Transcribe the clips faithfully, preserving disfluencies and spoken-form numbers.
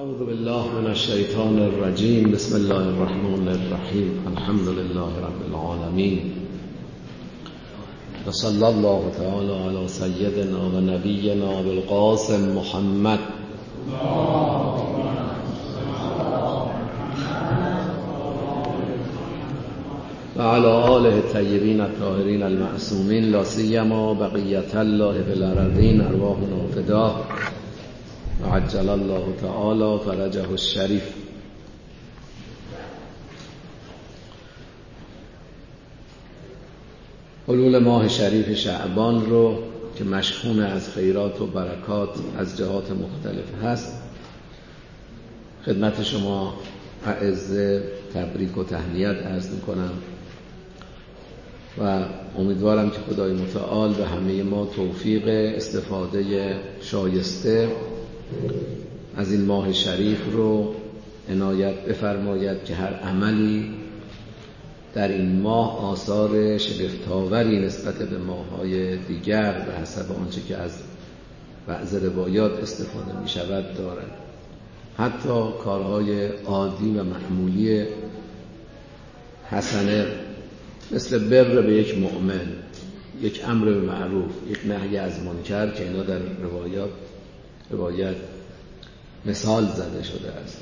اعوذ بالله من الشیطان الرجیم. بسم الله الرحمن الرحیم. الحمد لله رب العالمین و صلی الله تعالی علی سیدنا و نبینا بالقاسم محمد و علی آله الطیبین الطاهرین المعصومین لا سیما بقیة الله فی الارضین ارواحنا فداه و عجل الله تعالی فرجه الشریف. حلول ماه شریف شعبان رو که مشحون از خیرات و برکات از جهات مختلف هست خدمت شما اعزه تبریک و تهنیت عرض میکنم و امیدوارم که خدای متعال به همه ما توفیق استفاده شایسته از این ماه شریف رو عنایت بفرماید که هر عملی در این ماه آثار شگفت‌آوری نسبت به ماه‌های دیگر به حسب آنچه که از بعض روایات استفاده می شود دارد. حتی کارهای عادی و معمولی حسنه مثل بر به یک مؤمن، یک امر به معروف، یک نهی از منکر که اینا در روایات روایت مثال زده شده است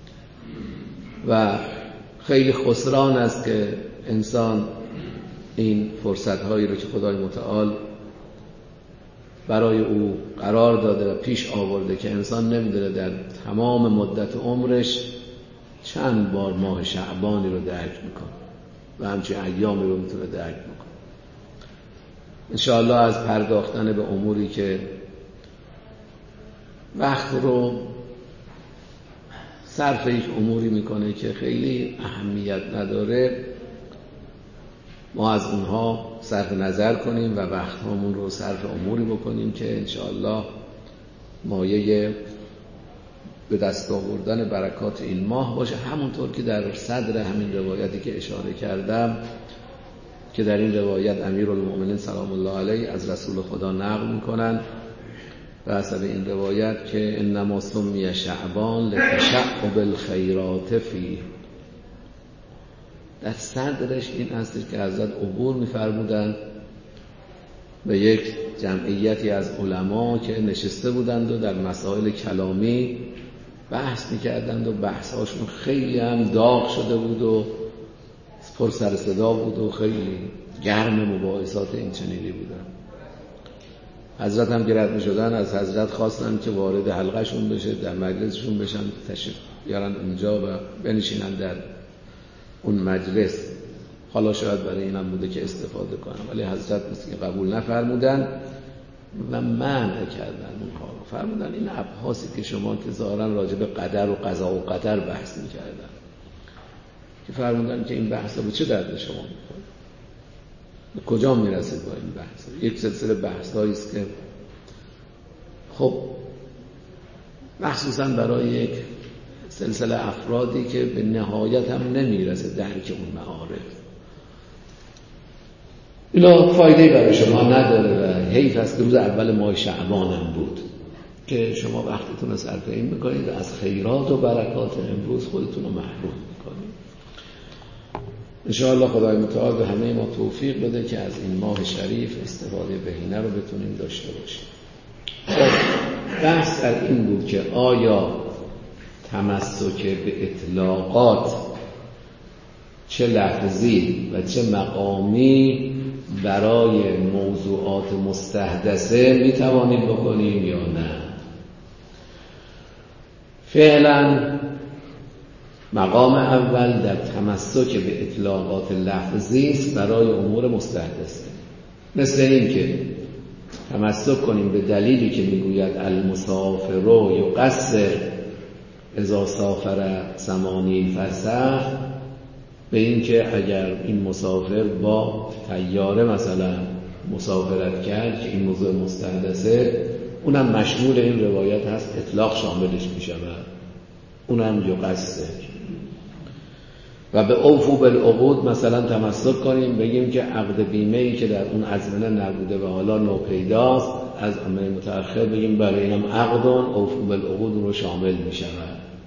و خیلی خسران است که انسان این فرصت‌هایی رو که خدای متعال برای او قرار داده و پیش آورده که انسان نمی‌دونه در تمام مدت عمرش چند بار ماه شعبانی رو درک میکنه و همچنین ایامی رو میتونه درک میکنه. انشاءالله از پرداختن به اموری که وقت رو صرف یک اموری میکنه که خیلی اهمیت نداره ما از اونها صرف نظر کنیم و وقت همون رو صرف اموری بکنیم که انشاءالله مایه به دست آوردن برکات این ماه باشه. همونطور که در صدر همین روایتی که اشاره کردم که در این روایت امیرالمؤمنین سلام الله علیه از رسول خدا نقل میکنن و حسب این روایت که انما سمی شعبان لتشعب الخیرات فیه، در صدرش این است که حضرت عبور می‌فرمودند به یک جمعیتی از علما که نشسته بودند و در مسائل کلامی بحث می‌کردند و بحث‌هاشون خیلی هم داغ شده بود و پر سر صدا بود و خیلی گرم مباحثات این چنینی بودند. حضرت هم که رد می شدن از حضرت خواستن که وارد حلقهشون بشه، در مجلسشون بشن، تشریف بیارن اونجا و بنشینن در اون مجلس. حالا شاید برای اینم بوده که استفاده کنن، ولی حضرت مثل که قبول نفرمودن و منع کردن اون کارو. فرمودن این ابحاثی که شما که ظاهرا راجع به قدر و قضا و قدر بحث می کردن که فرمودن که این بحثا به چه درد شما میخوره؟ کجا میرسید با این بحث؟ یک سلسله بحث‌هایی است که خب مخصوصا برای یک سلسله افرادی که به نهایت هم نمیرسه درک اون معارف، اینا فایده‌ای برای شما نداره و حیف است که روز اول ماه شعبان هم بود که شما وقتتون رو صرف این میکنید از خیرات و برکات امروز خودتون رو محروم میکنید. انشاءالله خدای متعال به همه ما توفیق بده که از این ماه شریف استفاده بهینه رو بتونیم داشته باشیم. بحث در این بود که آیا تمسک به اطلاقات چه لفظی و چه مقامی برای موضوعات مستحدثه میتوانیم بکنیم یا نه؟ فعلا مقام اول در تمسک به اطلاقات لفظی است برای امور مستحدثه، مثل این که تمسک کنیم به دلیلی که میگوید المسافر یقصر اذا سافر ثمانین فرسخ، به این که اگر این مسافر با طیاره مثلا مسافرت کرد که این موضوع مستحدثه، اونم مشمول این روایت هست، اطلاق شاملش میشود، اونم یقصر. و به اوفو بالعقود مثلا تمسک کنیم بگیم که عقد بیمه‌ای که در اون ازمنه نبوده و حالا نوپیداست از امر متأخر بگیم برای اینم عقدون اوفو بالعقود رو شامل می شود.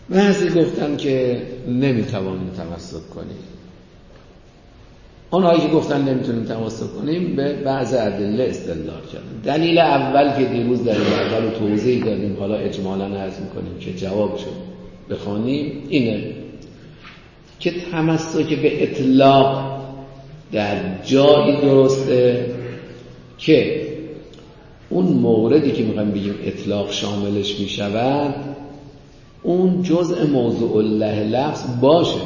بعضی گفتن که نمیتوانیم تمسک کنیم. اونهایی که گفتن نمیتونیم تمسک کنیم به بعض ادله استدلال کردن. دلیل اول که دیروز در اول توضیح دادیم، حالا اجمالاً عرض میکنیم که جواب شد بخوانیم، اینه که تمسک به اطلاق در جایی درسته که اون موردی که میخوایم بگیم اطلاق شاملش میشود اون جزء موضوع الله لفظ باشه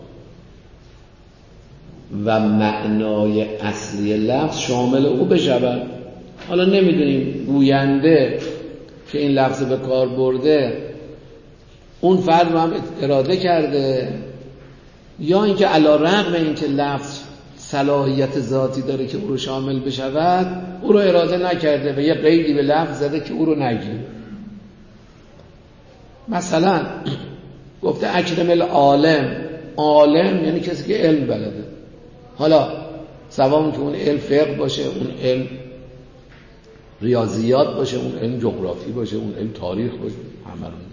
و معنای اصلی لفظ شامل او بشود. حالا نمیدونیم گوینده که این لفظ به کار برده اون فرد رو هم اراده کرده یا اینکه علی رغم اینکه لفظ صلاحیت ذاتی داره که او رو شامل بشود او رو اراده نکرده و یه قیدی به لفظ زده که او رو نگیره. مثلا گفته اکرم العالم، عالم یعنی کسی که علم بلده. حالا سواء که اون علم فقه باشه، اون علم ریاضیات باشه، اون علم جغرافی باشه، اون علم تاریخ باشه، همه رو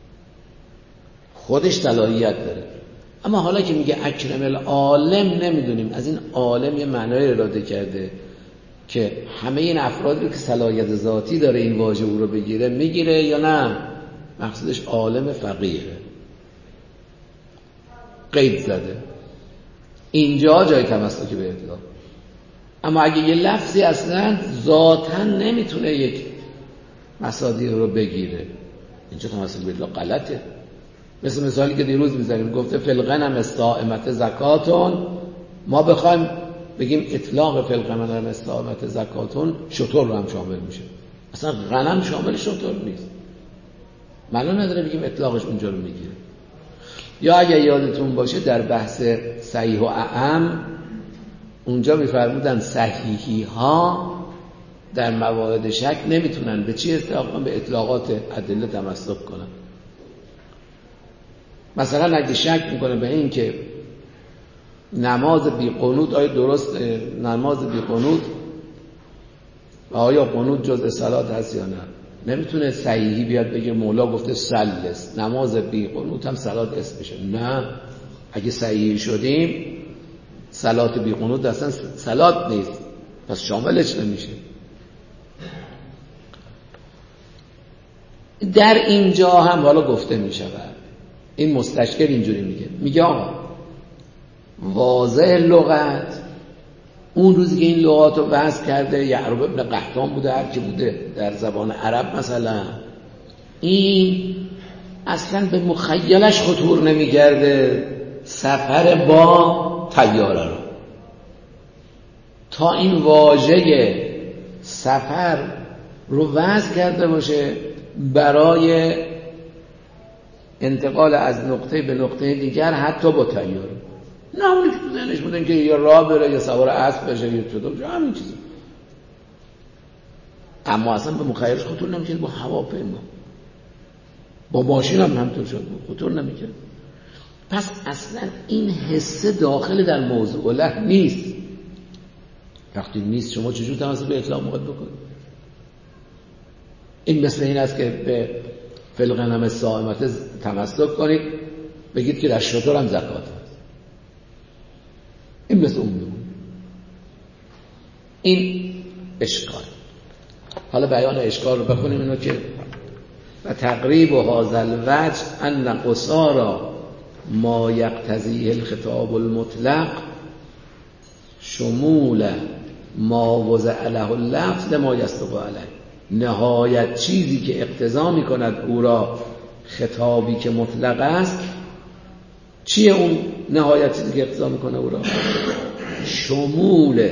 خودش صلاحیت داره. اما حالا که میگه اکرم العالم نمیدونیم از این عالم یه معنای اراده کرده که همه این افرادی رو که صلاحیت ذاتی داره این واژه او رو بگیره میگیره یا نه مقصودش عالم فقیه. قید زده. اینجا جای تمسک به اطلاق. اما اگه یه لفظی اصلا ذاتاً نمیتونه یک مصادیق رو بگیره اینجا تمسک به اطلاق غلطه. مثل مثالی که دیروز میزنیم گفته فلغنم استائمت زکاتون، ما بخوایم بگیم اطلاق فلغنم استائمت زکاتون شتر رو هم شامل میشه. اصلا غنم شامل شتر نیست، معنا نداره بگیم اطلاقش اونجا رو میگیره. یا اگه یادتون باشه در بحث صحیح و اعم اونجا میفرمودن صحیحی ها در موارد شک نمیتونن به چی استحقاق کنن؟ به اطلاقات ادله تمسک کنن. مثلا اگه شک میکنه به این که نماز بی قنوت آیا درست نماز بی قنوت و آیا قنوت جزء صلات هست یا نه، نمیتونه صحیحی بیاد بگه مولا گفته سلس نماز بی قنوت هم صلات اسمشه. نه، اگه صحیحی شدیم صلات بی قنوت اصلا صلات نیست، پس شاملش نمیشه. در اینجا هم حالا گفته میشود، این مستشکل اینجوری میگه میگه آقا واضح لغت اون روزی که این لغات رو وضع کرده یعقوب ابن قحطان بوده هر کی بوده در زبان عرب مثلا، این اصلا به مخیلش خطور نمیگرده سفر با طیاره رو تا این واژه سفر رو وضع کرده باشه برای انتقال از نقطه به نقطه دیگر حتی با طیاره. نه اونی که تو ذهنش بودن که یا راه بره یا سوار اسب بشه یا چطور همین چیزا، اما اصلا به مخیلش خطور نمیکرد با هواپیما، با ماشین هم همطور شد خطور نمیکرد. پس اصلا این حسه داخل در موضوع له نیست. وقتی نیست شما چجور تمسک به اطلاق موقع بکنید؟ این مثل این است که به فلغنم الصائمت تمسک کنید بگید که در شتر هم زکات هست. این مثل اون بگید. این اشکال. حالا بیان اشکال رو بخونیم اینو که و تقریب و هازل وجه ان قصارا ما یقتضیه الخطاب المطلق شمول ما وضع له اللفظ لما یصدق علیه. نهایت چیزی که اقتضا می کند او را خطابی که مطلق است چیه؟ اون نهایت چیزی که اقتضا می کنه او را شمول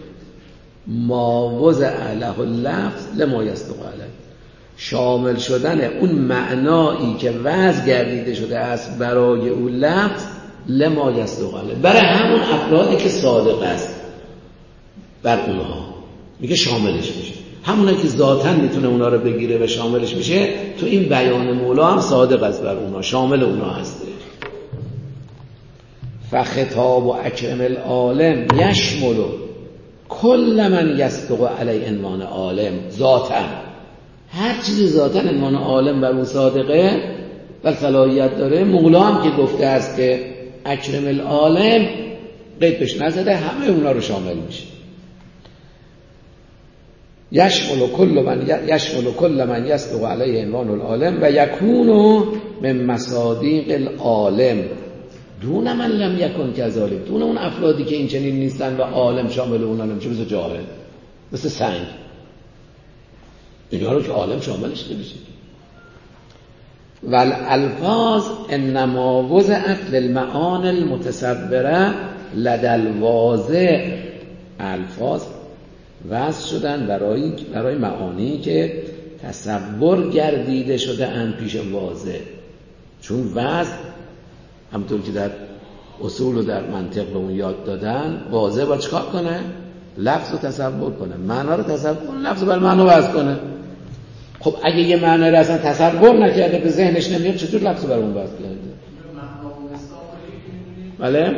ما وضع له اللفظ لما یصدق علیه، شامل شدن اون معنایی که وضع گردیده شده است برای اون لفظ لما یصدق علیه، برای همون افرادی که صادق است بر اونها میگه شاملش میشه. همونه که ذاتاً میتونه اونا رو بگیره و شاملش میشه، تو این بیان مولا هم صادق است بر اونا، شامل اونا هسته. فخطاب و اکرم العالم یشمل کل من یصدق علی عنوان عالم ذاتاً، هر چیزی ذاتاً عنوان عالم بر اون صادقه و صلاحیت داره. مولا هم که گفته است که اکرم العالم، قید بهش نزده، همه اونا رو شامل میشه. یشمل کل من یشمل کل من یصدق علیه عنوان العالم و یکون من مصادیق العالم دون من لم یکن کذالک، دون اون افرادی که این چنین نیستن و عالم شامل اونا نمیشه، مثل جاهل، مثل سنگ، اینا رو که عالم شاملش نمیشه. والالفاظ انما وضعت للمعانی المتصوره لدى الواضع، الفاظ وضع شدن برای برای معانی که تصور گردیده شده ان پیش واضع. چون وضع همونطور که در اصول و در منطق به اون یاد دادن، واضع با چکار کنه؟ لفظ رو تصور کنه، معنا رو تصور کنه، لفظ رو بر معنا وضع کنه. خب اگه یه معنی رو اصلا تصور نکرده، به ذهنش نمیاد، چطور لفظ رو بر اون وضع کرده؟ بله؟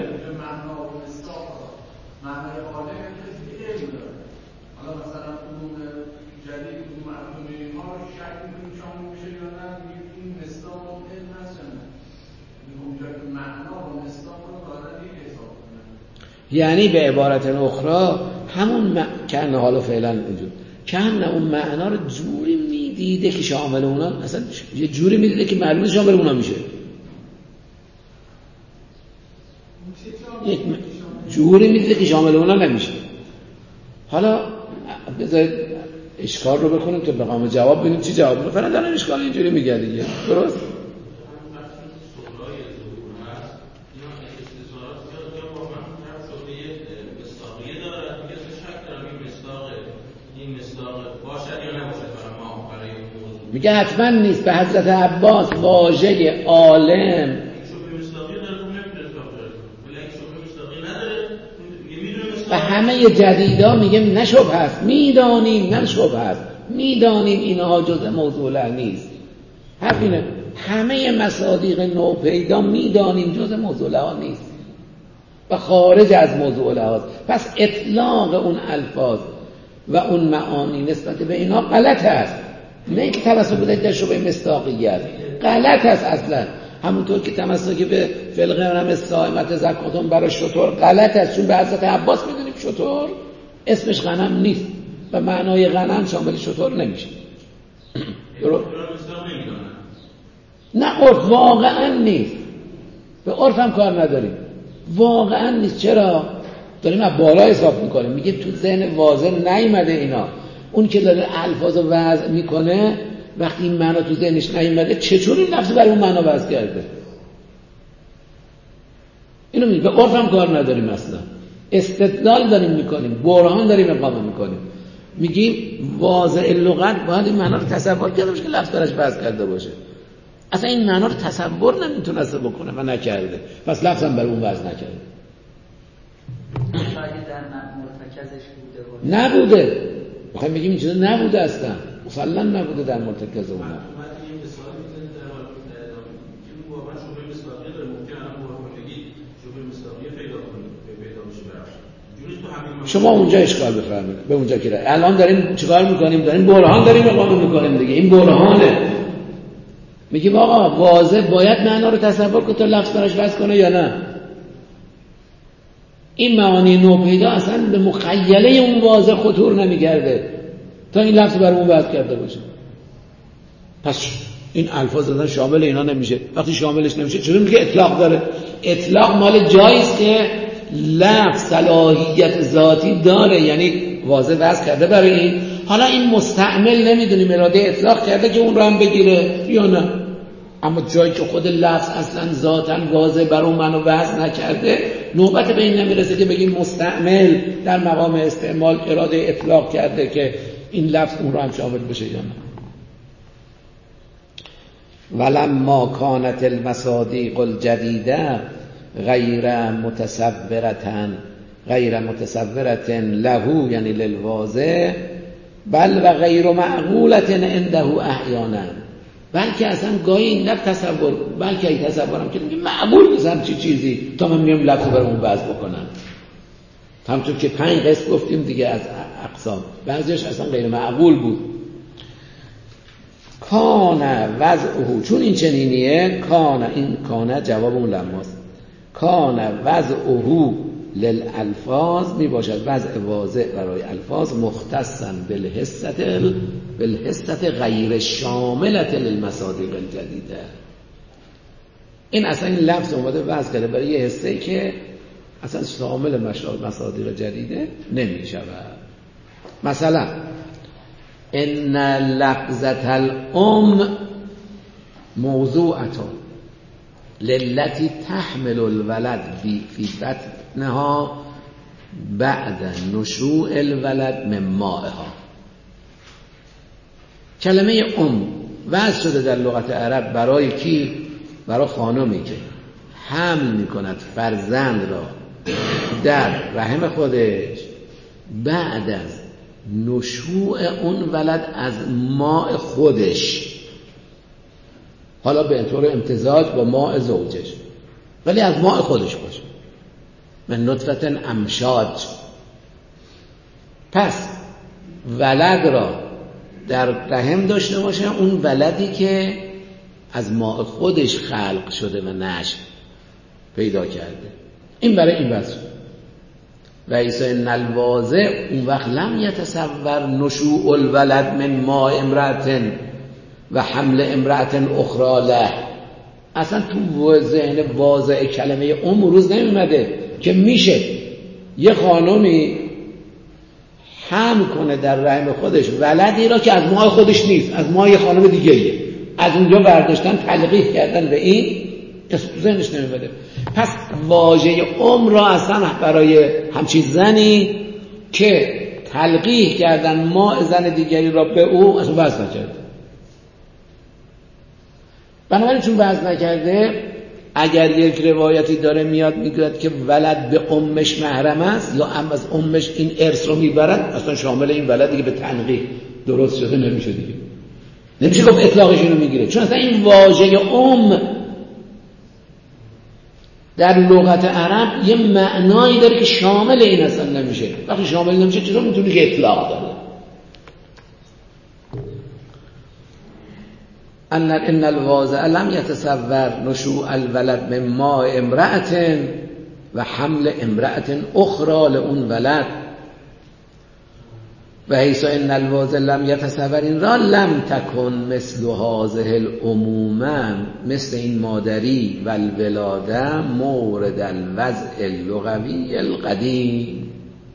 یعنی به عبارت اخرى همون م... کنه حالا فعلا اینجور کنه اون معنا رو جوری میدیده که شامل اونا، اصلا یه جوری میدیده که معلومه شامل اونا میشه، یک جوری میدیده که شامل اونا نمیشه. حالا بذارید اشکال رو بکنیم تو بقام جواب ببینیم چی جواب میده. فعلا دارن اشکال اینجوری میگه دیگه، درست؟ میگه حتما نیست. به حضرت عباس واژه عالم و همه جدیدا میگه نشبه هست، میدانیم نشبه هست، میدانیم اینها جزء موضوع نیست. همینه، همه مصادیق نو پیدا میدانیم جزء موضوع ها نیست و خارج از موضوع هاست. پس اطلاق اون الفاظ و اون معانی نسبت به اینا غلط است، نه که توسط بده در شبه مصداقیت، غلط است اصلا. همونطور که تمسک به فلغنم الصائمت زکاتون برای شتر غلط است، چون به حضرت عباس میدونیم شتر اسمش غنم نیست و معنای غنم شامل شتر نمیشه. نه عرف واقعا نیست، به عرف هم کار نداریم، واقعا نیست. چرا؟ داریم از بالا حساب میکنیم، میگیم تو ذهن واضح نیامده اینا. اون که داره الفاظ وضع میکنه وقتی این معنا تو ذهنش نیامده چطور این لفظ برای اون معنا وضع کرده؟ اینو میگه. به عرف هم کار نداریم اصلا، استدلال داریم میکنیم، برهان داریم اقامه میکنیم. میگیم واضع لغت باید این معنا رو تصور کرده باشه که لفظ براش وضع کرده باشه. اصلا این معنا رو تصور نمیتونسته بکنه و نکرده، پس لفظ هم برای اون وضع نکرده. شاید در مرتکزش بوده باشه. نبوده. میخوایم بگیم این چیزا نبوده اصلا، مثلا نبوده در مرتکز اون. شما اونجا اشکال بفرمایید، به اونجا که الان داریم چیکار میکنیم؟ داریم برهان داریم اقامه میکنیم دیگه. این برهانه. میگیم آقا واضح باید معنا رو تصور کنه تا لفظ براش وضع کنه یا نه؟ این معانی نو پیدا اصلا به مخیله اون واضح خطور نمیگرده تا این لفظ برای اون وضع کرده باشه. پس این الفاظ اصلا شامل اینا نمیشه. وقتی شاملش نمیشه چطور میگه اطلاق داره؟ اطلاق مال جاییست که لفظ صلاحیت ذاتی داره، یعنی واضح وضع کرده برای این. حالا این مستعمل نمیدونیم اراده اطلاق کرده که اون رو هم بگیره یا نه، اما جایی که خود لفظ اصلا ذاتاً واضح برای اون منو وضع نکرده، نوبت به این نمیرسه که بگیم مستعمل در مقام استعمال اراده اطلاق کرده که این لفظ اون رو هم شامل بشه یا نه. ولما كانت المصادیق الجدیده غیر متصورة غیر متصورة له یعنی للواضح، بل و غیر معقولة عنده احیانا، بلکه اصلا گاهی این لفظ تصور، بلکه ای تصورم که میگه معقول نیستم چی چیزی تا من میام لفظ برای اون وضع بکنم. همونطور که پنج قسم گفتیم دیگه از اقسام، بعضیش اصلا غیر معقول بود. کان وضعه، چون این چنینیه، کان، این کان جواب اون لماست، کان وضعه للالفاظ می باشد وضع واضع برای الفاظ، مختصا بالحست بالحست غیر شاملت للمصادیق الجدیده. این اصلا این لفظ اومده وضع کرده برای یه حسه‌ای که اصلا شامل مصادیق جدیده نمی شود. مثلا ان لفظة الام موضوعة للتی تحمل الولد فی بطنها بعد نشوء الولد من مائها. کلمه ام وضع شده در لغت عرب برای کی؟ برای خانمی که حمل میکند فرزند را در رحم خودش بعد از نشوء اون ولد از ماء خودش، حالا به طور امتزاج با ماء زوجش، ولی از ماء خودش باشه، من نطفه امشاج. پس ولد را در رحم داشته باشه، اون ولدی که از ماء خودش خلق شده و نشأ پیدا کرده. این برای این وصف. و عیسی ان الواضع اون وقت لم یتصور نشوء الولد من ماء امرأة و حمل امرأة اخرى له. اصلا تو ذهن واضع کلمه ام روز نمیمده که میشه یه خانمی حمل کنه در رحم خودش ولدی را که از ماء خودش نیست، از ماء یه خانم دیگه‌ایه، از اونجا برداشتن تلقیح کردن به این، کسی تو ذهنش نمیمده. پس واژه ام را اصلا برای همچین زنی که تلقیح کردن ماء زن دیگری را به او اصلا وضع نکرده. بنابراین چون وضع نکرده، اگر یک روایتی داره میاد میگوید که ولد به امش محرم است یا ام از امش این ارث رو میبرد، اصلا شامل این ولدی که به تنقیح درست شده نمیشه دیگه، نمیشه گفت اطلاقش اینو میگیره، چون اصلا این واژه ام در لغت عرب یه معنایی داره که شامل این اصلا نمیشه. وقتی شامل نمیشه چطور میتونی که اطلاق داره؟ ان ان الواضع لم يتصور نشوء الولد من ماء امرأة و حمل امرأة اخرى لأون ولد. و حیث ان الواضع لم يتصور این را لم تکن مثل هذه العموما، مثل این مادری و الولاده مورد الوضع اللغوی القدیم.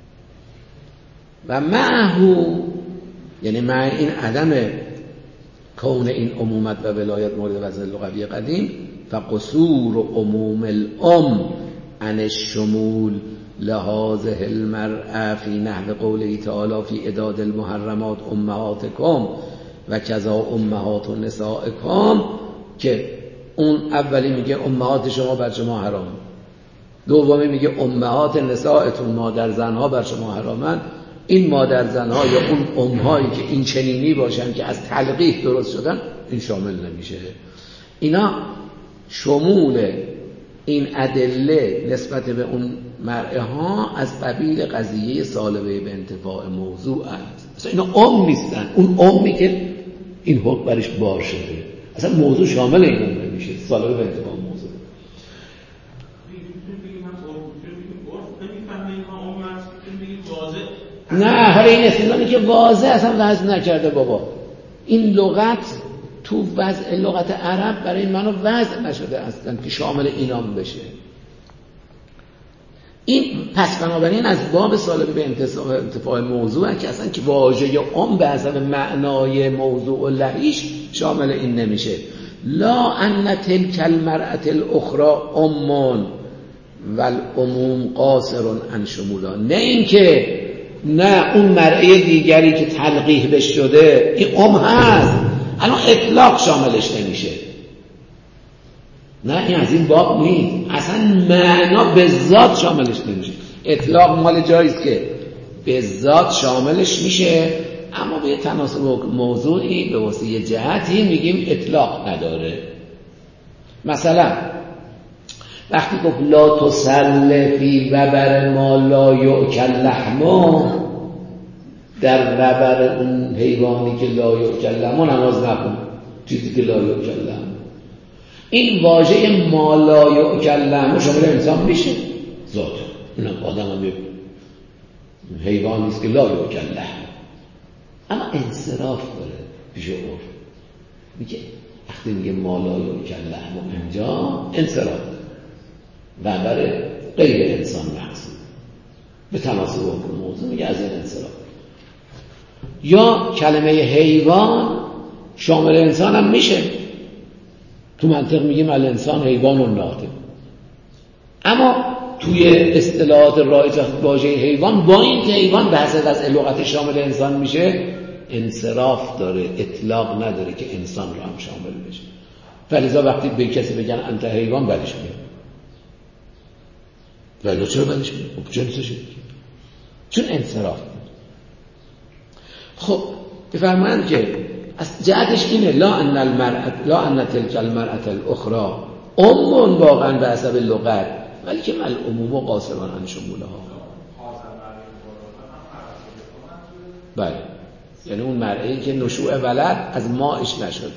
و معه، یعنی مع این عدم کون این عمومت و ولایت مورد وضع لغوی قدیم، فقصور عموم الام عن الشمول لهذه المرأة فی نحو قوله تعالی فی عداد المحرمات امهاتکم و کذا امهات نسائکم، که اون اولی میگه امهات شما بر شما حرام، دومی میگه امهات نسائتون مادر زنها بر شما حرامن. این مادر زنها یا اون امهایی که این چنینی باشن که از تلقیح درست شدن، این شامل نمیشه. اینا شمول این ادله نسبت به اون مرئه ها از قبیل قضیه سالبه به انتفاع موضوع است. اصلا اینا ام نیستن، اون امی که این حکم برش بار شده، اصلا موضوع شامل این ام نمیشه، سالبه به انتفاع موضوع. نه، حالا این استدلالی که واضح اصلا وضع نکرده بابا، این لغت تو وضع لغت عرب برای منو وضع نشده اصلا که شامل اینام بشه. این پس بنابراین از باب سالبه به انتفاع موضوع که اصلا که واژه ام به حسب معنای موضوع و لهیش شامل این نمیشه. لا ان تلک المرأة الاخرى ام والعموم قاصر عن شمولها، نه اینکه نه اون مرئه دیگری که تلقیح بش شده این ام هست، الان اطلاق شاملش نمیشه. نه، این از این باب نیست، اصلا معنا به ذات شاملش نمیشه. اطلاق مال جاییست که به ذات شاملش میشه، اما به تناسب موضوعی به واسه جهتی میگیم اطلاق نداره. مثلا وقتی گفت لا تسل فی وبر ما لا یؤکل لحمه، در وبر اون حیوانی که لا یؤکل لحمه نماز نکن، چیزی که لا یکلم. این واژه ما لا یکلم شامل انسان میشه ذات، اینم آدم هم یک حیوان نیست که لا یکلم، اما انصراف داره پیش عرف. میگه وقتی میگه ما لا یکلم و اینجا انصراف و برای غیر انسان محسوب به تناسب با موضوع، میگه از این انصراف. یا کلمه حیوان شامل انسان هم میشه، تو منطق میگیم الانسان حیوان و ناطق، اما توی اصطلاحات رایج واژه حیوان با این که حیوان به حسب از لغت شامل انسان میشه انصراف داره، اطلاق نداره که انسان رو هم شامل بشه. فلذا وقتی به کسی بگن انت حیوان بدش میاد. ولی چرا بدش میاد؟ خب جنسشه، چون انصراف داره. خب بفرمایند که از جهتش اینه لا ان المرأة لا ان تلك المرأة الاخرى ام واقعا به حسب لغت، ولی که مل عموم قاصران عن شمولها. بله، یعنی اون مرئی که نشوء ولد از ماش نشد.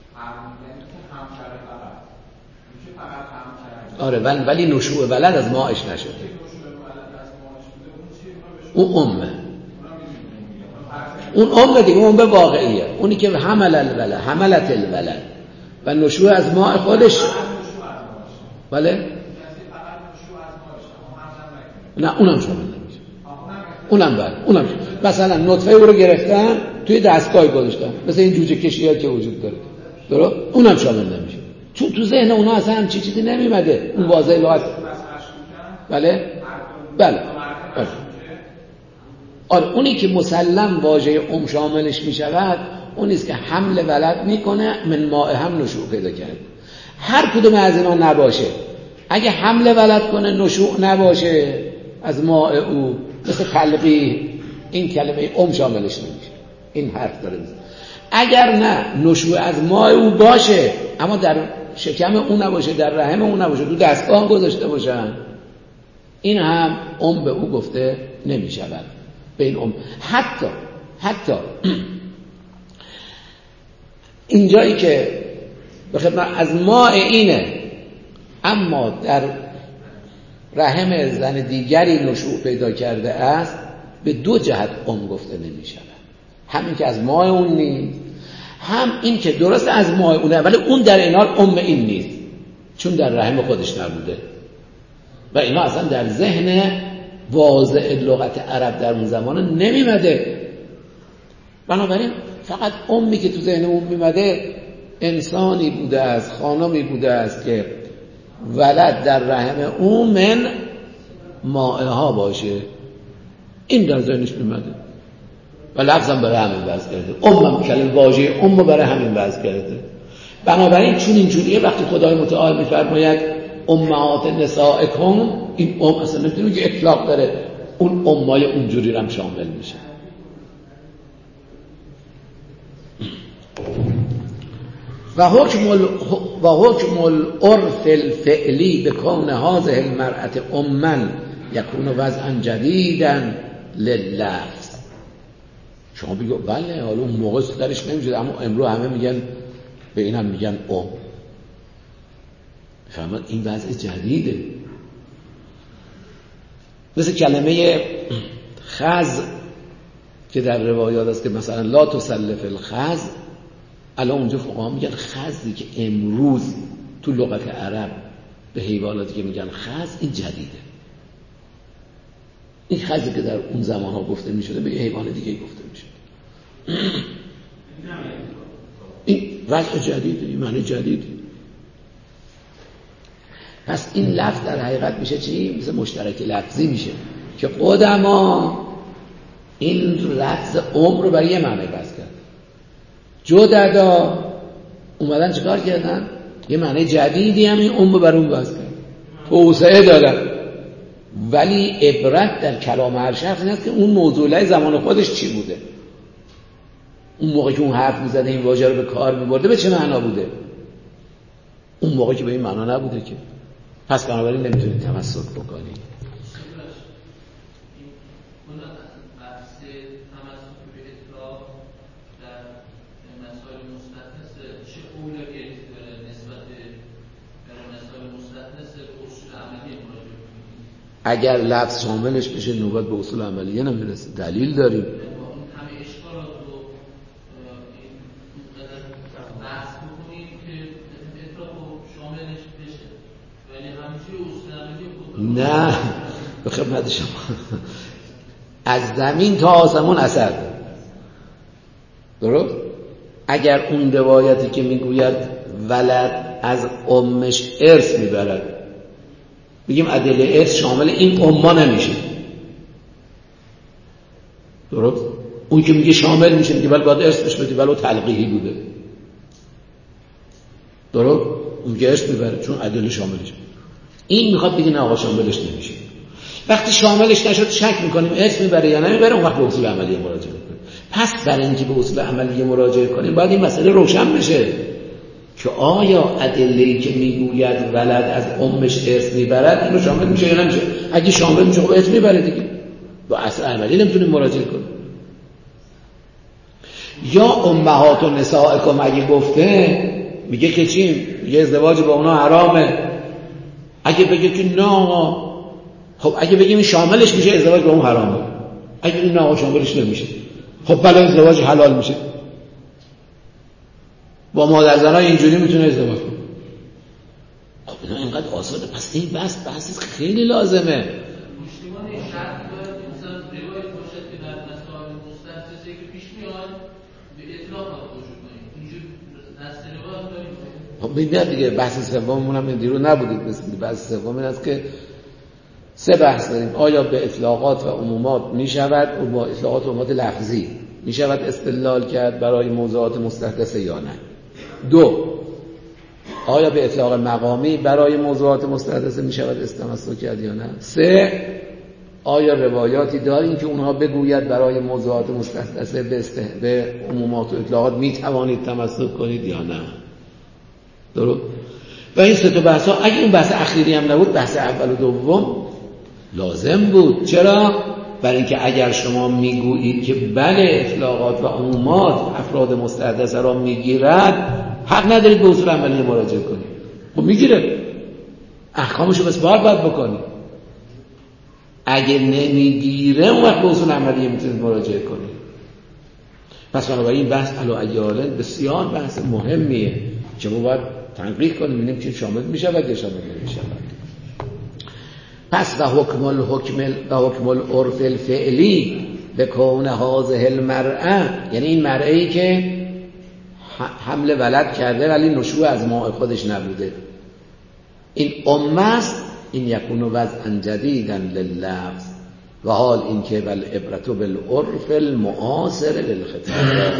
آره ولی ولی نشوء ولد از ماش نشد. اون امه، اون امه دیگه، اون به واقعیه، اونی که حمل الولد حملت الولد و نشوء از ماء خودش. بله نه اونم شامل نمیشه. اونم بله اونم مثلا نطفه او رو گرفتن توی دستگاه گذاشتن مثل این جوجه کشی‌ها که وجود داره، درست؟ اونم شامل نمیشه چون تو ذهن اونا اصلا هم چی چیزی نمیمده. اون واضحه لغت. بله بله بله آره اونی که مسلم واژه ام شاملش میشود اونیست که حمل ولد میکنه من ماء هم نشوء پیدا کرد. هر کدوم از اینا نباشه، اگه حمل ولد کنه نشوء نباشه از ماء او مثل تلقیح، این کلمه ام شاملش نمیشه. این حرف داره میزن. اگر نه نشوء از ماء او باشه اما در شکم او نباشه، در رحم او نباشه، تو دستگاه گذاشته باشن، این هم ام به او گفته نمیشود. به این ام حتی حتی اینجایی که به خدمت از ماء اینه اما در رحم زن دیگری نشوء پیدا کرده است، به دو جهت ام گفته نمی شود. همین که از ماء اون نیست، هم این که درست از ماء اونه ولی اون در این حال ام این نیست چون در رحم خودش نبوده و اینا اصلا در ذهن واضح لغت عرب در اون زمان نمیمده. بنابراین فقط امی که تو ذهن اون میمده انسانی بوده است، خانمی بوده است که ولد در رحم اون من مائها باشه. این در ذهنش میمده و لفظم برای همین وضع کرده. امم کلمه واژه ام برای همین وضع کرده. بنابراین چون اینجوریه وقتی خدای متعال میفرماید امهات نسائکم، این ام اصلا نمیتونه که اطلاق داره، اون امای اونجوری هم شامل میشه. و حکم ال... و حکم العرف الفعلی بکون هذه المرأة امًا یکون وضعا جدیدا لللفظ. شما بگو بله حالا اون موقع درش نمیشه، اما امروز همه میگن به این هم میگن ام. بفهمید این وضع جدیده. مثل کلمه خز که در روایات است که مثلا لا تسلف الخز، الان اونجا فقها میگن خزی که امروز تو لغت عرب به حیواناتی که میگن خز، این جدیده. این خزی که در اون زمان ها گفته میشده به حیوان دیگه گفته میشده. این وضع جدیده، این معنی جدیده. پس این لفظ در حقیقت میشه چی؟ مثل مشترک لفظی میشه که قدما این لفظ عمر رو برای یه معنی بس کرد. جددا اومدن چیکار کردن؟ یه معنی جدیدی هم این عمر بر اون بس کرد، توسعه دادن. ولی عبرت در کلام هر شخص این است که اون موضوع زمان خودش چی بوده. اون موقع که اون حرف میزده این واژه رو به کار میبرده به چه معنا بوده؟ اون موقع که به این معنا نبوده که. پس بنابراین نمیتونید تمسک بکنید. اگر لفظ شاملش بشه نوبت به اصول عملیه نمیرسه. دلیل داریم. نه به خدمت شما از زمین تا آسمون اثر داره. درست؟ اگر اون روایتی که میگوید ولد از امش ارث میبرد بگیم ادله ارث شامل این امما نمیشه. درست؟ اون که میگه شامل میشه میگه ولی باید ارث بشه بدی ولو تلقیحی بوده. درست؟ اون که ارث میبره چون ادله شاملش. این میخواد بگه نه آقا شاملش نمیشه. وقتی شاملش نشد شک میکنیم ارث میبره یا نمیبره، اون وقت به اصول عملیه مراجعه میکنیم. پس برای اینکه به اصول عملیه مراجعه کنیم باید این مسئله روشن بشه که آیا ادله‌ای که میگوید ولد از امش ارث میبرد اینو شامل میشه یا نمیشه. اگه شامل میشه خب ارث میبره دیگه، با اصل عملی نمیتونیم مراجعه کنیم. یا امهات و نسائکم اگه گفته میگه که چی؟ میگه ازدواج با اونا حرامه. اگه بگه که نه، خب اگه بگیم این شاملش میشه ازدواج با اون حرامه، اگه این نه شاملش نمیشه خب بله ازدواج حلال میشه. با مادر زنای اینجوری میتونه ازدواج کنه. خب اینا اینقدر آساده. پس این بحث بحث خیلی لازمه. پشتیبان این شرط باید مثلا روایت باشد که در مسائل مستحدثه که پیش میاد به اطلاق وجود کنیم. اینجور دست روایت داریم. خب ببینید دیگه بحث سوممون هم دیرو نبودید. مثل بحث سوم این است که سه بحث داریم. آیا به اطلاقات و عمومات میشود و با اطلاقات و عمومات لفظی میشود استدلال کرد برای موضوعات مستحدثه یا نه؟ دو، آیا به اطلاق مقامی برای موضوعات مستحدثه میشود استمسک کرد یا نه؟ سه، آیا روایاتی داریم که اونها بگوید برای موضوعات مستحدثه به, است... به عمومات و اطلاقات میتوانید تمسک کنید یا نه؟ درست؟ و این سه تا بحث ها اگه این بحث اخیری هم نبود بحث اول و دوم لازم بود. چرا؟ برای اینکه اگر شما میگویید که بله اطلاقات و عمومات افراد مستحدثه را میگیرد، حق ندارید به اصول عملیه مراجعه کنید. خب میگیره، احکامشو بس بار باید بکنید. اگه نمیگیره اون وقت به اصول عملیه میتونید مراجعه کنید. پس بنابراین بحث علی ایالن بسیار بحث مهمیه که ما باید تنقیح کنیم ببینیم که شامل میشود یا شامل نمیشود. پس و حکم الحکم و حکم العرف الفعلی به کون هذه المرأه، یعنی این مرأه ای که حمل ولد کرده ولی نشوء از ماء خودش نبوده، این امه است. این یکون وضعا جدیدا لللفظ و حال این که بل عبرت بالعرف المعاصر للخطاب،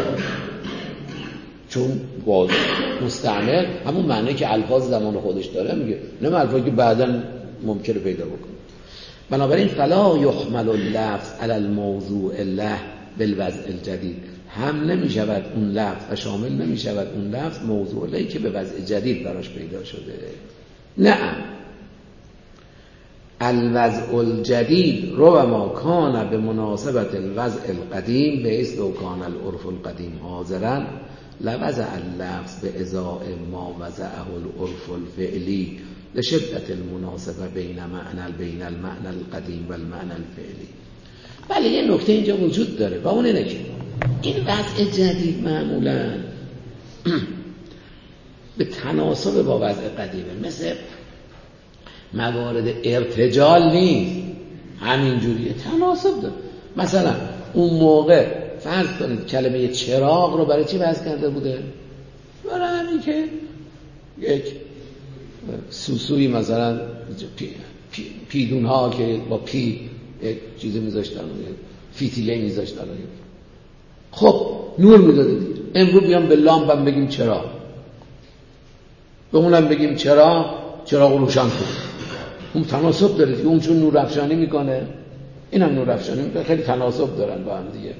چون با مستعمل همون معنی که الفاظ زمان خودش داره میگه، نه الفاظی که بعداً ممکنه پیدا بکنه. بنابراین فلا یحمل اللفظ علی الموضوع له بالوضع الجدید، هم نمی شود اون لفظ و شامل نمی شود اون لفظ موضوع لهی که به وضع جدید براش پیدا شده. نه، الوضع الجدید ربما کان به مناسبت الوضع القدیم به اسم کان العرف القدیم حاضرا لوضع اللفظ به ازاء ما وضعه العرف الفعلی لشدت المناسبه بین معنى بین المعنى القدیم و المعنى الفعلی. ولی یه نکته اینجا وجود داره و اون اینه که این وضع جدید معمولا به تناسب با وضع قدیمه، مثل موارد ارتجال نیست، همینجوریه، تناسب داره. مثلا اون موقع فرض کنید کلمه چراغ رو برای چی وضع کرده بوده؟ برای همین که یک سوسوی مثلا پی، پی، پیدون ها که با پی یک چیزی میذاشتن، فیتیله میذاشتن، خب نور میداده دیگه. امروز بیام به لامپم بگیم چراغ، به اونم بگیم چراغ، چراغ روشن کن، اون تناسب داره دیگه. اون چون نور افشانی میکنه اینم نور افشانی میکنه، خیلی تناسب دارن با هم دیگه.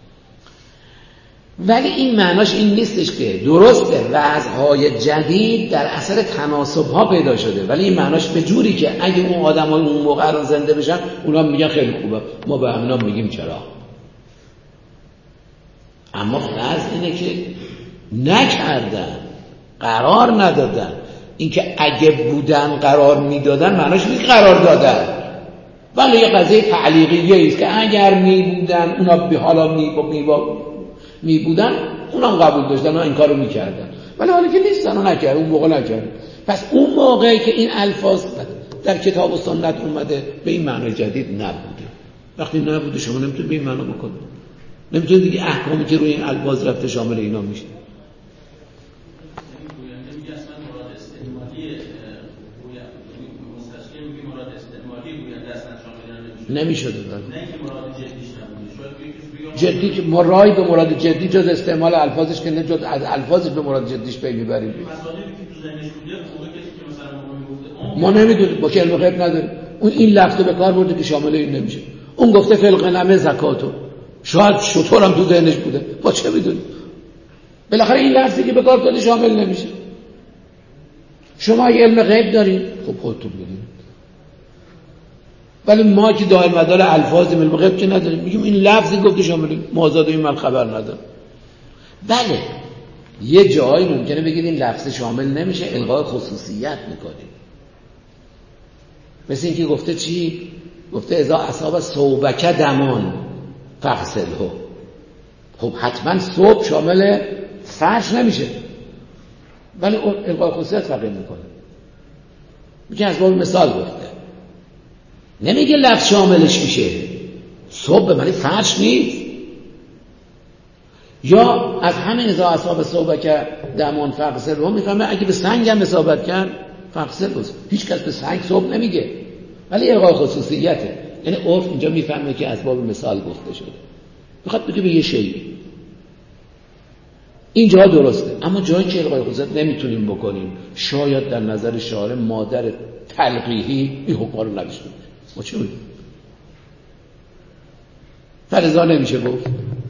ولی این معناش این نیستش که درسته وضعهای جدید در اثر تناسب‌ها پیدا شده، ولی این معناش به جوری که اگه اون آدمای اون موقع رو زنده بشن اونا میگن خیلی خوبه، ما به همینا میگیم چرا. اما فرض اینه که نکردن، قرار ندادن. این که اگه بودن قرار میدادن معناش نیست قرار دادن. ولی یه قضیه تعلیقیه است که اگر می بودن اونا به حالا می می می بودن اونا قبول داشتن و این کارو میکردن، ولی حالا که نیستن و نکردن، اون موقع نکردن. پس اون موقعی که این الفاظ در کتاب و سنت اومده به این معنی جدید نبوده. وقتی نبوده شما نمیتونید به این معنی بکنید، نمیتونید دیگه احکامی که روی این الفاظ رفته شامل اینا میشه. نمیشده جدی که ما رای به مراد جدی جز استعمال الفاظش که نه جز از الفاظش به مراد جدیش پی میبریم. ما نمیدونیم، با که علم غیب نداریم. اون این لفظو به کار برده که شامل این نمیشه. اون گفته فی الغنم زکاتو، شاید شطور هم تو ذهنش بوده، با چه میدونیم؟ بالاخره این لفظی که به کار برده شامل نمیشه. شما علم غیب دارین، خب خودتون بدونید. ولی ما که دائم مدار الفاظ علم غیب که نداریم، میگیم این لفظی گفته شامل ما زاد این من خبر ندارم. بله یه جایی ممکنه بگید این لفظ شامل نمیشه، الغای خصوصیت میکنیم. مثل اینکه گفته چی؟ گفته اذا اصاب ثوبک دمان فغسله. خب حتما ثوب شامل فرش نمیشه، ولی الغای خصوصیت فقط میکنه. میگه از باب مثال گفته، نمیگه لفظ شاملش میشه. ثوب به معنی فرش نیست. یا از همین اذا اصاب ثوبک دمان فغسله میفهمه اگه به سنگ هم اصابت کرد فغسله. هیچ کس به سنگ ثوب نمیگه، ولی الغای خصوصیته. یعنی عرف اینجا میفهمه که از باب مثال گفته شده، میخواد بگه به یه شیء. اینجا درسته، اما جایی که الغای خصوصیت نمیتونیم بکنیم، شاید در نظر شارع مادر تلقیحی این حکم رو نداشته باشه. ما چه می‌دونیم؟ فلذا نمیشه گفت.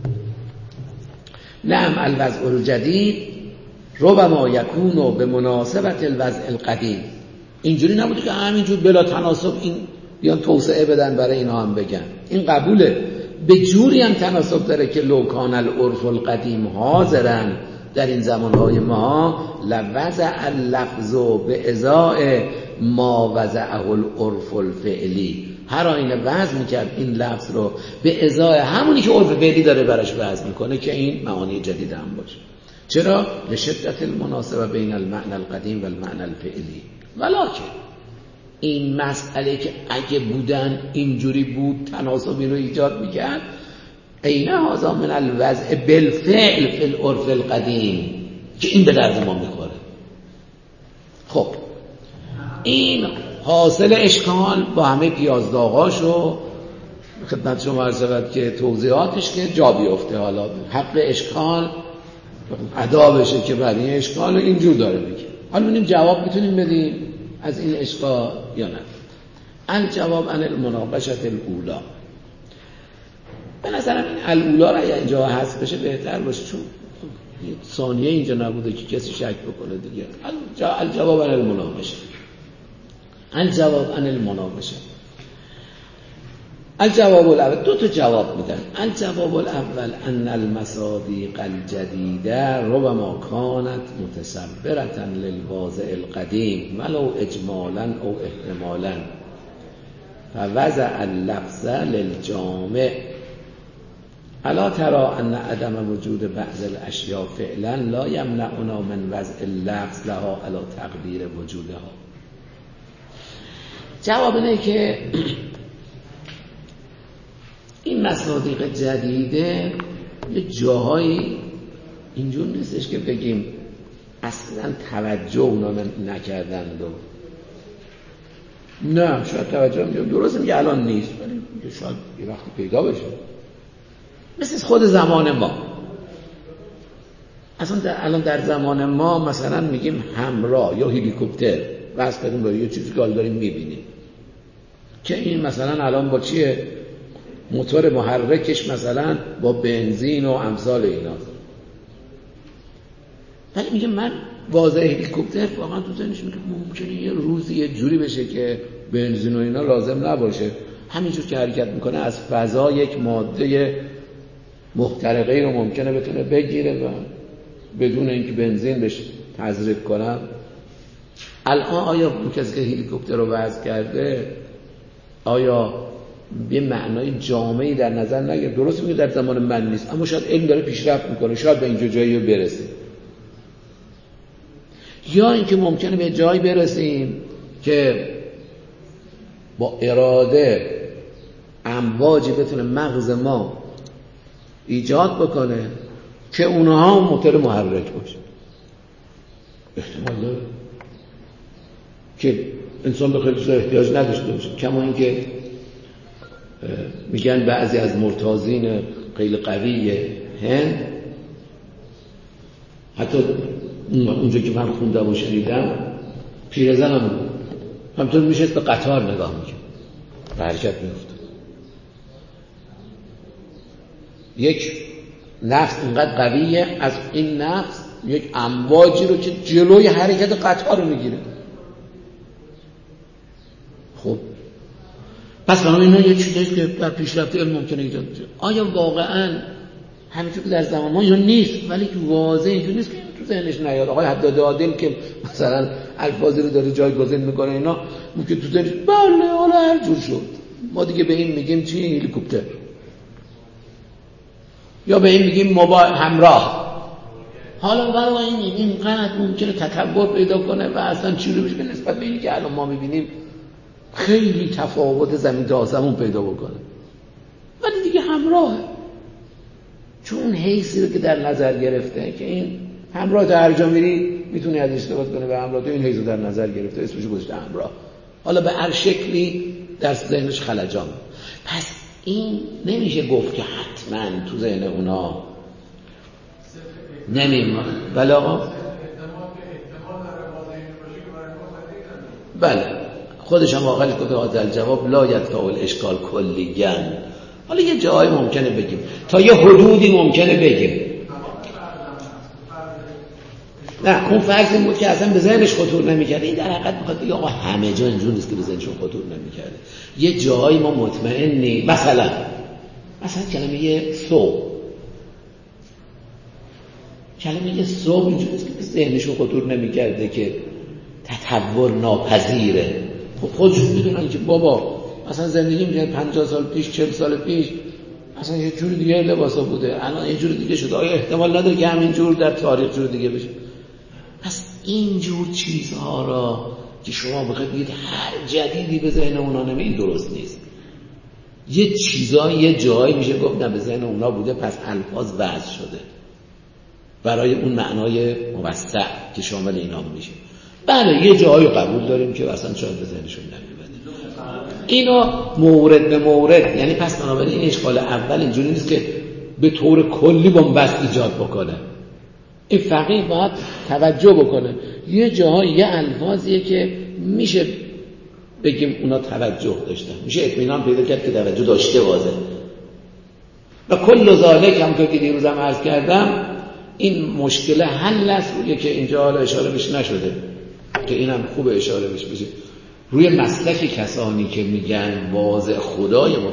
نعم الوضع الجدید ربما یکون به مناسبت الوضع القدیم. اینجوری نبوده که همینجور بلا تناسب این بیان توسعه بدن برای اینا هم بگن. این قبوله، به جوری هم تناسب داره که لو کان العرف القدیم حاضرن در این زمانهای ما لوضع اللفظ به ازاء ما وضعه العرف الفعلی. هر آینه وضع میکرد این لفظ رو به ازای همونی که عرف فعلی داره براش وضع میکنه که این معانی جدید هم باشه. چرا؟ لشدت المناسبه بین المعنى القدیم و المعنى الفعلی. ولکن این مسئله که اگه بودن اینجوری بود تناسبی رو ایجاد میکرد، عین هذا من الوضع بالفعل فی العرف القدیم، که این به درد ما میخوره. خب این حاصل اشکال با همه پیازداغاش و خدمت شما عرض شود که توضیحاتش که جا بیفته. حالا حق اشکال ادا بشه که بعد این اشکال اینجور داره میگه. حالا ببینیم جواب میتونیم بدیم از این اشکال یا نه. الجواب عن المناقشه الاولی. به نظرم این الاولا را اینجا حذف بشه بهتر باشه، چون ثانیه اینجا نبوده که کسی شک بکنه دیگه. الجواب عن المناقشه. الجواب عن المناقشه. الجواب الاول، دو تا جواب میدن. الجواب الاول ان المصادیق الجدیده ربما كانت متصبرة للواضع القدیم ولو اجمالا او احتمالا فوضع اللفظ للجامع. الا ترى ان عدم وجود بعض الاشیاء فعلا لا یمنعنا من وضع اللفظ لها على تقدیر وجودها. جواب اینه که این مصادیق جدیده یه جاهایی اینجور نیستش که بگیم اصلا توجه اونا نکردند و نه، شاید توجه هم درسته میگه الان نیست، ولی شاید یه وقتی پیدا بشه. مثل خود زمان ما، اصلا در الان در زمان ما مثلا میگیم همراه یا هلیکوپتر واسه کردیم با یه چیزی که داریم میبینیم که این مثلا الان با چیه؟ موتور محرکش مثلا با بنزین و امثال ایناست. ولی میگه من واضح هلیکوپتر واقعا تو ذهنش میگه ممکنه یه روزی یه جوری بشه که بنزین و اینا لازم نباشه، همینجور که حرکت میکنه از فضا یک ماده محترقه رو ممکنه بتونه بگیره و بدون اینکه بنزین بهش تزریق کنن. الان آیا اون کسی که هلیکوپتر رو وضع کرده آیا به معنای جامعی در نظر نگیر. درست میگه در زمان من نیست، اما شاید علم داره پیشرفت میکنه، شاید به اینجا جایی برسه. یا اینکه ممکنه به جایی برسیم که با اراده امواجی بتونه مغز ما ایجاد بکنه که اونها موتور محرک باشه. احتمال داره که انسان به خیلی چیزا احتیاج نداشته باشه. کما اینکه میگن بعضی از مرتازین خیلی قوی هند، حتی اونجا که من خوندم و شنیدم، پیرزن هم بود، همطور میشه به قطار نگاه میکرد، به حرکت میفته. یک نفس اینقدر قویه، از این نفس یک امواجی رو که جلوی حرکت قطار رو میگیره. خب پس برای اینا یه چیزی که در پیشرفت علم ممکنه ایجاد بشه. آیا واقعا همینجور که در زمان ما یا نیست، ولی که واضح اینجور نیست که تو ذهنش نیاد. آقای حداد عادل که مثلا الفاظی رو داره جایگزین میکنه، اینا ممکن تو ذهنش بله حالا هر جور شد. ما دیگه به این میگیم چی؟ هلیکوپتر. یا به این میگیم موبایل همراه. حالا برای این اینقدر ممکنه تکبر پیدا کنه و اصلا چیزی بشه به نسبت به اینی که الان ما میبینیم خیلی تفاوت زمین تا آسمون پیدا بکنه، ولی دیگه همراهه. چون اون حیثی رو که در نظر گرفته که این همراه تا هر جا میری میتونی ازش استفاده کنه، به همراه تو این حیث رو در نظر گرفته، اسمش گذاشته همراه. حالا به هر شکلی در ذهنش خلجان. پس این نمیشه گفت که حتما تو ذهن اونا نمیم. بله آقا بله خودش هم آقایش گفته آزل جواب لا یدفع الاشکال کلیگن. حالا یه جایی ممکنه بگیم، تا یه حدودی ممکنه بگیم. نه اون فرض این بود که اصلا به ذهنش خطور نمی‌کرده. این در حقیقت می‌خواد بگه آقا همه جا اینجوری نیست که به ذهنشون خطور نمی‌کرده. یه جایی ما مطمئنی، مثلا مثلا کلمه صبح، کلمه صبح اینجوری نیست که به ذهنشون خطور نمی‌کرده که تطور ناپذیره. خب خودشون میدونن که بابا مثلا زندگی میگه پنجاه سال پیش، چهل سال پیش اصلا یه جور دیگه لباسا بوده، الان یه جور دیگه شده. آیا احتمال نداره که همین جور در تاریخ جور دیگه بشه؟ پس این جور چیزها را که شما بخواید بگید هر جدیدی به ذهن اونا نمیاد، این درست نیست. یه چیزایی یه جایی میشه گفت نه به ذهن اونا بوده، پس الفاظ وضع شده برای اون معنای موسع که شامل اینا میشه. بله یه جایی قبول داریم که اصلا شاید به ذهنشون نمیاد. اینا مورد به مورد، یعنی پس بنابراین این اشکال اول اینجوری نیست که به طور کلی بنبست ایجاد بکنه. این فقیه باید توجه بکنه. یه جاهای یه الفاظیه که میشه بگیم اونا توجه داشتن، میشه اطمینان پیدا کرد که توجه داشته واضح. و کل ذالک هم که دیروزم عرض کردم این مشکل حل است، روی که اینجا حالا اشاره بهش نشده که اینم خوب اشاره بهش بشه، روی مسلک کسانی که میگن واضع خدای متعاله.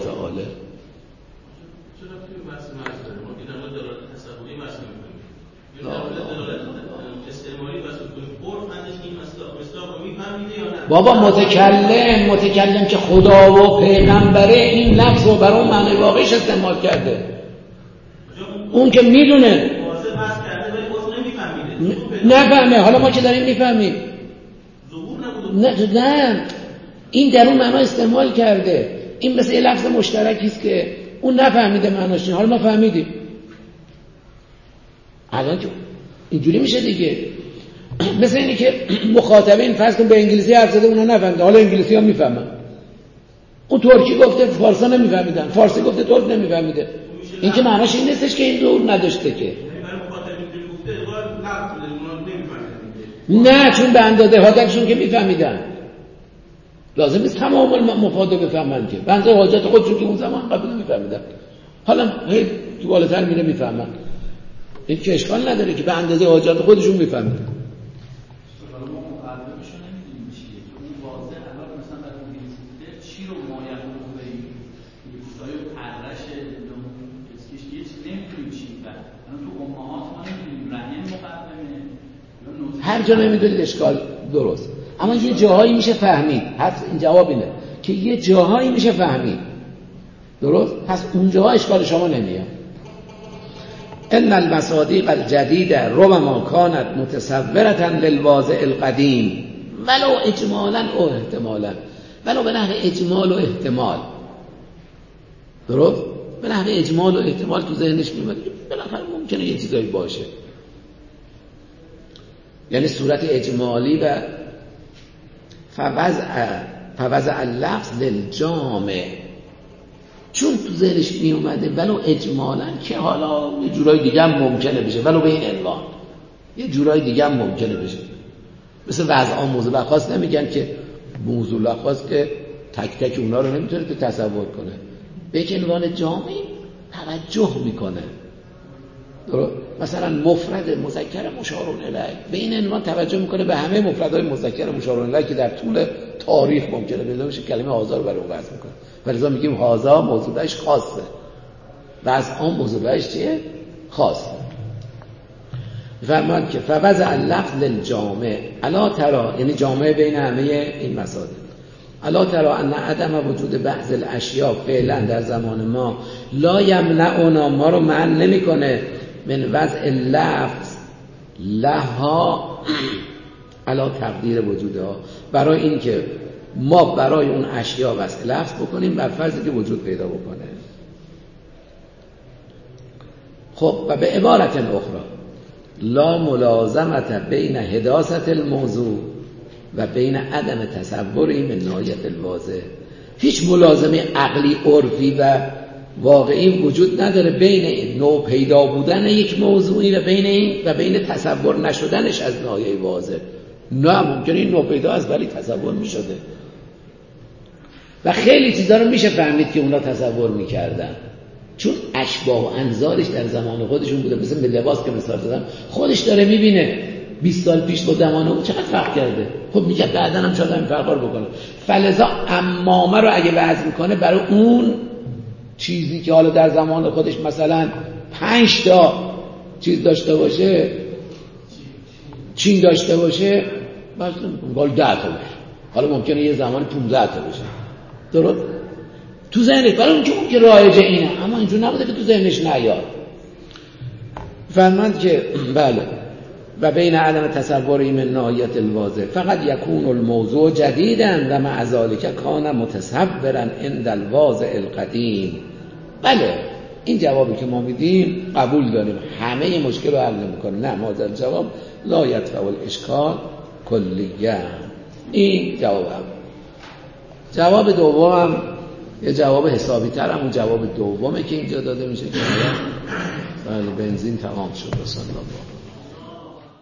چرا توی بحث مذهب ما که در مورد دلالت تصوری بحث می‌کنیم، یا در مورد دلالت استعماری بحث می‌کنیم، عرف اندش این مصداق مصداق رو می‌فهمیده یا نه؟ بابا متکلم متکلم که خدا و پیغمبره این لفظ رو برای معنی واقعیش استعمال کرده. اون که میدونه واضح بحث کرده ولی عرف نمی‌فهمیده. نفهمه. حالا ما که داریم می‌فهمیم. نه نه این در اون معنا استعمال کرده. این مثل یه لفظ مشترکی است که اون نفهمیده معناش چیه، حالا ما فهمیدیم. الان که اینجوری میشه دیگه. مثل اینی که مخاطبین فرض کن به انگلیسی حرف زده اونا نفهمیدن، حالا انگلیسی ها میفهمن. اون ترکی گفته فارسی نمیفهمیدن، فارسی گفته ترک نمیفهمیده. این که معناش این نیستش که این دور نداشته که. نه چون به اندازه حاجتشون که میفهمیدن، لازم نیست تمام مفاده بفهمن که به اندازه حاجت خودشون که اون زمان قبل نمیفهمیدن، حالا هی تو بالاتر میره میفهمن. این که اشکال نداره که به اندازه حاجت خودشون میفهمیدن. هر جا نمیدونید اشکال درست، اما یه جاهایی میشه فهمید. حتی این جواب اینه که یه جاهایی میشه فهمید. درست؟ پس اونجاها اشکال شما نمیاد. ان المصادیق الجدید ربما کانت متصورة للواضع القدیم ولو اجمالا او احتمالا، ولو به نحو اجمال و احتمال. درست؟ به نحو اجمال و احتمال تو ذهنش میاد بالاخره ممکنه یه چیزایی باشه، یعنی صورت اجمالی و فوضع فوضع اللفظ للجامع، چون تو ذهنش می اومده ولو اجمالا که حالا یه جورای دیگه هم ممکنه بشه، ولو به این عنوان یه جورای دیگه هم ممکنه بشه. مثل وضع موضوع خاص نمیگن که موضوع خاص که تک تک اونا رو نمیتونه که تصور کنه، به یک عنوان جامعی توجه میکنه. درست؟ مثلا مفرد مذکر مشار الیه به این عنوان توجه میکنه به همه مفردهای مذکر مشار الیه که در طول تاریخ ممکنه پیدا بشه، کلمه هازا رو برای اون وضع میکنه. ولذا میگیم هازا موضوعش خاصه و از آن موضوعش چیه؟ خاصه. فرمان که فوضع اللفظ للجامع الا ترى، یعنی جامع بین همه این مصادیق، الا ترى ان عدم وجود بعض الاشیاء فعلا در زمان ما لا یمنعنا، ما رو منع نمیکنه من وضع لفظ لها علا تقدیر وجودها، برای این که ما برای اون اشیاء وضع لفظ بکنیم بر فرضی که وجود پیدا بکنه. خب و به عبارت اخرى لا ملازمت بین حداثت الموضوع و بین عدم تصوری من نهایت الواضح، هیچ ملازمه عقلی عرفی و واقعی وجود نداره بین نوع پیدا بودن یک موضوعی و بین این و بین تصور نشدنش از نهایه واضح. نه ممکنه این نوع پیدا از ولی تصور می شده و خیلی چیزا رو میشه فهمید که اونا تصور میکردن، چون اشباه و انظارش در زمان خودشون بوده. مثل به لباس که مثال زدم، خودش داره میبینه بیست سال پیش با زمان اون چقدر فرق کرده، خب میگه بعداً هم شاید این فرقا رو بکنه. فلذا امامه رو اگه وضع میکنه برای اون چیزی که حالا در زمان خودش مثلا پنج تا چیز داشته باشه، چین داشته باشه، باشه گل ده تا باشه، حالا ممکنه یه زمان پانزده تا باشه. درست؟ تو ذهنش برای اون که اون که رایجه اینه، اما اینجور نبوده که تو ذهنش نیاد. فرماند که بله و بین عدم تصوری من نهایت الواضح فقط یکون الموضوع جدیدا و مع ذلک کان متصورا عند الواضع القدیم. بله این جوابی که ما میدیم قبول داریم، همه مشکل رو حل نمیکنه، نه ما در جواب لا یدفع الاشکال کلیه. این جواب هم. جواب دوم یه جواب حسابی تر، همون جواب دومه که اینجا داده میشه که بله بنزین تمام شد. صلی الله